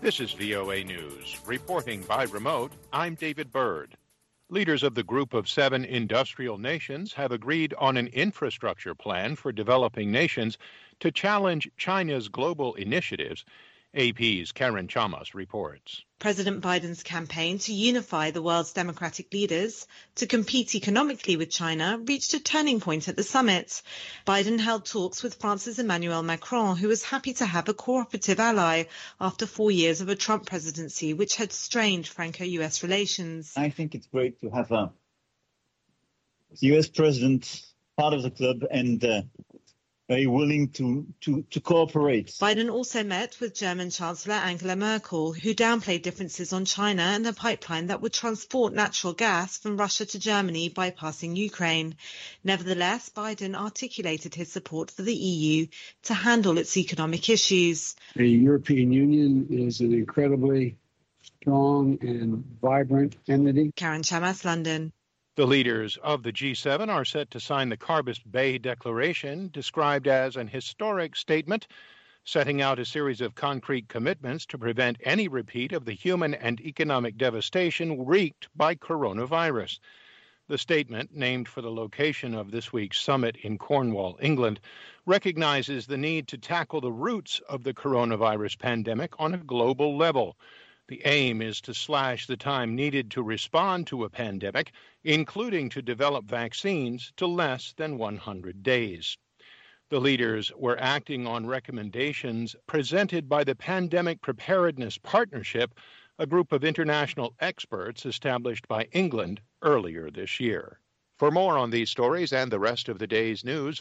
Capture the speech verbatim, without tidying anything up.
This is V O A News. Reporting by remote, I'm David Byrd. Leaders of the Group of Seven Industrial Nations have agreed on an infrastructure plan for developing nations to challenge China's global initiatives. A P's Karen Chamas reports. President Biden's campaign to unify the world's democratic leaders to compete economically with China reached a turning point at the summit. Biden held talks with France's Emmanuel Macron, who was happy to have a cooperative ally after four years of a Trump presidency, which had strained Franco-U S relations. I think it's great to have a U S president part of the club and uh, very willing to, to, to cooperate. Biden also met with German Chancellor Angela Merkel, who downplayed differences on China and a pipeline that would transport natural gas from Russia to Germany, bypassing Ukraine. Nevertheless, Biden articulated his support for the E U to handle its economic issues. The European Union is an incredibly strong and vibrant entity. Karen Chamas, London. The leaders of the G seven are set to sign the Carbis Bay Declaration, described as an historic statement setting out a series of concrete commitments to prevent any repeat of the human and economic devastation wreaked by coronavirus. The statement, named for the location of this week's summit in Cornwall, England, recognizes the need to tackle the roots of the coronavirus pandemic on a global level. The aim is to slash the time needed to respond to a pandemic, including to develop vaccines, to less than one hundred days. The leaders were acting on recommendations presented by the Pandemic Preparedness Partnership, a group of international experts established by England earlier this year. For more on these stories and the rest of the day's news,